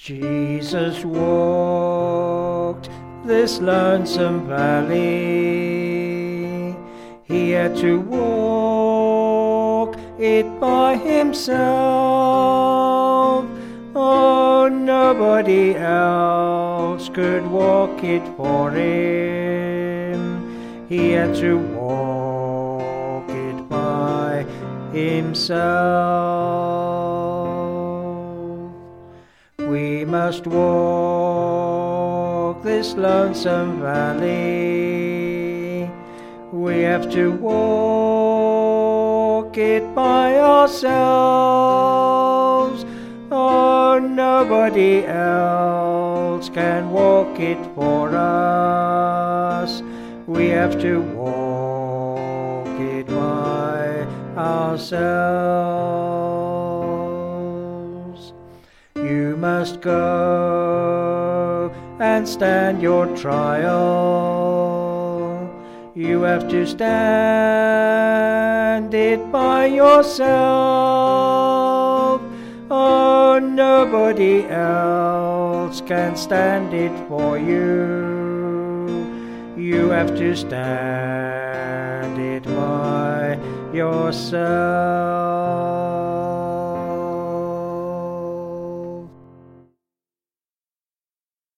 Jesus walked this lonesome valley. He had to walk it by himself. Oh, nobody else could walk it for him. He had to walk it by himself. We must walk this lonesome valley. We have to walk it by ourselves. Oh, nobody else can walk it for us. We have to walk it by ourselves. You must go and stand your trial. You have to stand it by yourself. Oh, nobody else can stand it for you. You have to stand it by yourself.